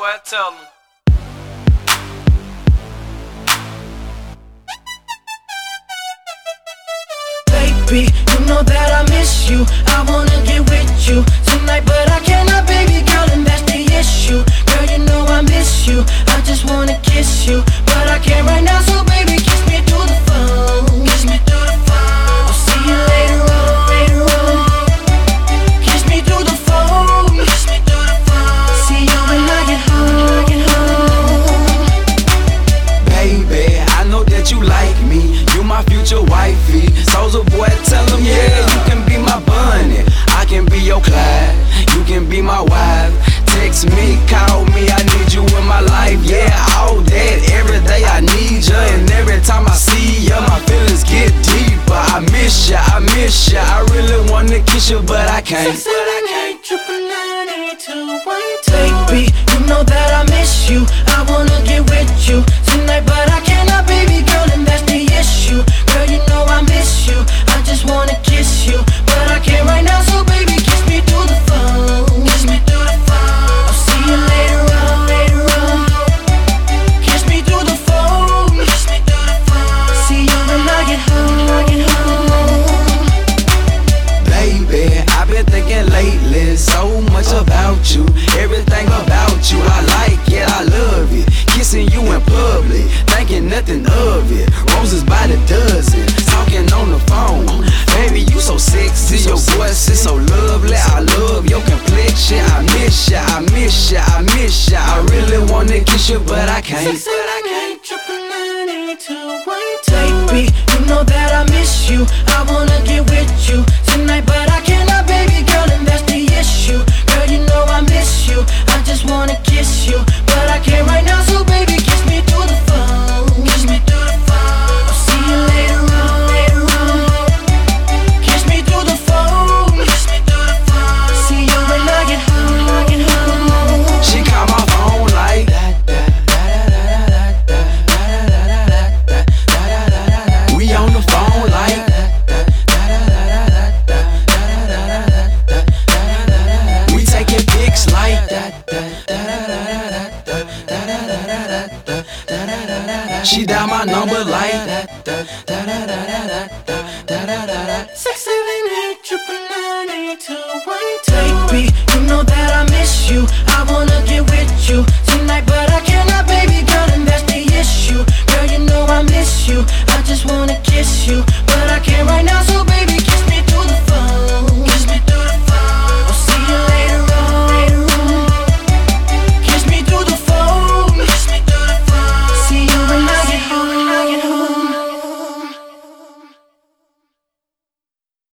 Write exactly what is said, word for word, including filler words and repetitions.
boy, tell him. Baby, you know that I miss you. I wanna get with you tonight, but I cannot, baby girl, and that's the issue. Girl, you know I miss you. I just wanna kiss you, but I can't right now, so baby, kiss me through the phone. Kiss me through the phone. I'll see you later on, later on. Kiss me through the phone. Kiss me through the phone. See you when I get home. Get home. Baby, I know that you like me. You my future wifey. Soulja boy, tell him, yeah, you can be my bunny. I can be your Clyde. You can be my wife. Text me, call me, I need you in my life. Yeah, all that, every day I need you. And every time I see you, my feelings get deeper. I miss ya, I miss ya. I really wanna kiss you, but I can't. Six, seven, eight, triple nine, eight, two, one, two. Baby, you know that I miss you. I wanna get with you tonight, but I cannot, baby girl, and that's the issue. Girl, you know I miss you. I just wanna kiss you, but I can't right now, so baby, kiss me through the phone. Kiss me through the phone. I'll see you later on, later on. Kiss me through the phone. Kiss me through the phone. See you when I get home. Get home. Baby, I've been thinking lately so much about you. Everything about you, I like it, I love it. Kissing you in public, thinking nothing of it. Roses by the dozen, talking on the phone. Baby, you so sexy, your voice is so lovely. I love your complexion, I miss ya, I miss ya, I miss ya. I really wanna kiss you, but I can't. Six, seven, eight, triple nine, eight, two, one, two. Baby, you know that I miss you. I